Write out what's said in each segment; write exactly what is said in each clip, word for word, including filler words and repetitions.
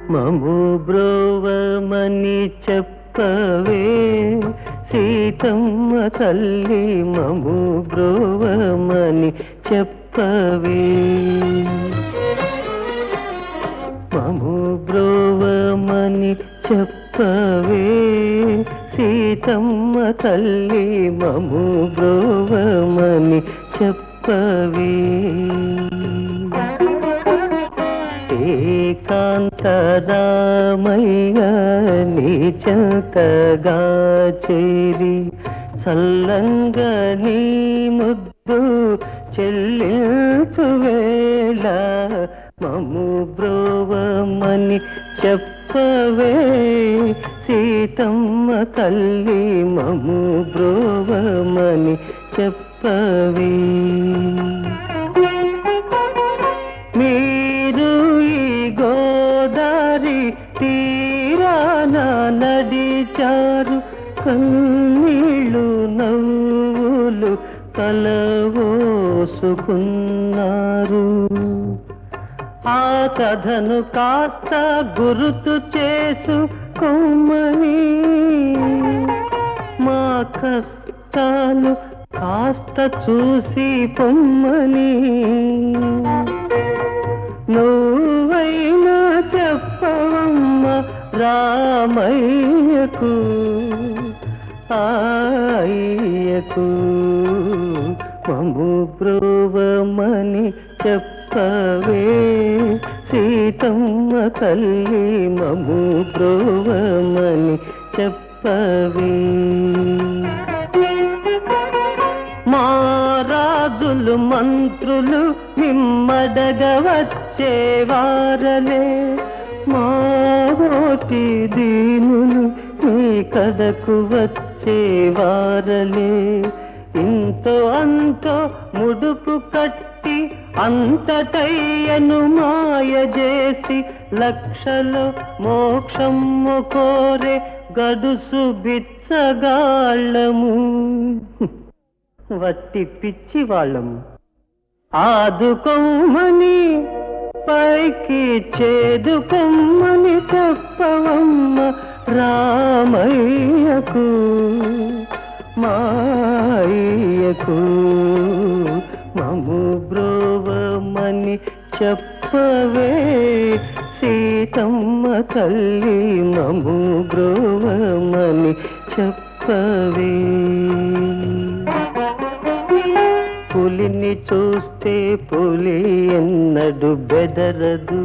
మము బ్రోవమని చెప్పవే సీతమ్మ తల్లి, మము బ్రోవమని చెప్పవే. మము బ్రోవమని చెప్పవే సీతమ్మ తల్లి, మము బ్రోవమని చెప్పవే. ఏకాంతరామయ్య నీ చెంతగా చేరి చల్లంగా నీ ముద్దు చెల్లించు వేళ, మము బ్రోవమని చెప్పవే సీతమ్మ తల్లి, మము బ్రోవమని చెప్పవే. మీరు ఈ గోదారి తీరాన నడిచారు, కన్నీళ్ళు నవ్వులు కలవోసుకున్నారు. ఆ కథను కాస్త గుర్తు చేసుకోమని, మా కష్టాలు కాస్త చూసి పొమ్మని, నువ్వైనా చెప్పవమ్మ రామయ్యకు ఆయకు, మము బ్రోవమని చెప్పవే సీతమ్మ తల్లి, మము బ్రోవమని చెప్పవే. మా రాజులు మంత్రులు మిమ్మడగ వచ్చేవారలే, మా ఓటి దీనులు మీ కడకు వచ్చేవారలే. ఇంతో అంతో ముడుపు కట్టి అంతటయ్యను మాయ చేసి, లక్షలో మోక్షము కోరే గడుసు బిచ్చగాళ్ళము, వట్టి పిచ్చి వాళ్ళము. ఆదుకొమ్మని పైకి చేదుకొమ్మని చెప్పవమ్మ రామయ్యకు మాయ్యకు, మము బ్రోవమని చెప్పవే సీతమ్మ తల్లి, మము బ్రోవమని చెప్పవే. పులిని చూస్తే పులి ఎన్నడు బెదరదు,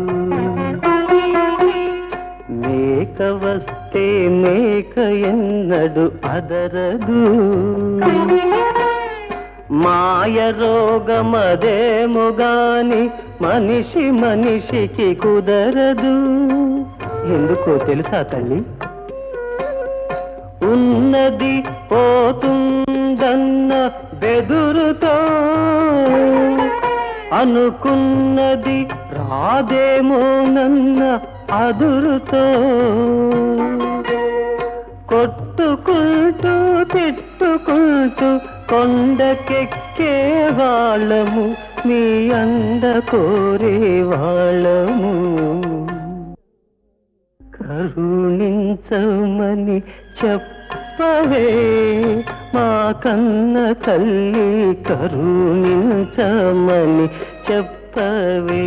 మేక వస్తే మేక ఎన్నడు అదరదు. మాయ రోగమదేమో గాని మనిషి మనిషికి కుదరదు. ఎందుకో తెలుసా తల్లి? ఉన్నది పోతుందన్న బెదురుతో, అనుకున్నది రాదేమోనన్న అదురుతో, కొట్టుకుంటూ తిట్టుకుంటూ కొండకెక్కే వాళ్ళము, మీ అండ కోరే వాళ్ళము. కరుణించమని చెప్పవే మా కన్న తల్లి, కరుణించమని చెప్పవే.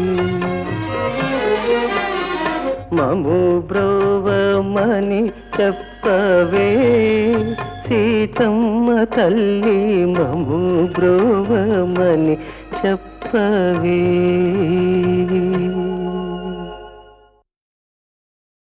మము బ్రోవమని చెప్పవే సీతమ్మ తల్లి, మము బ్రోవమని చెప్పవే.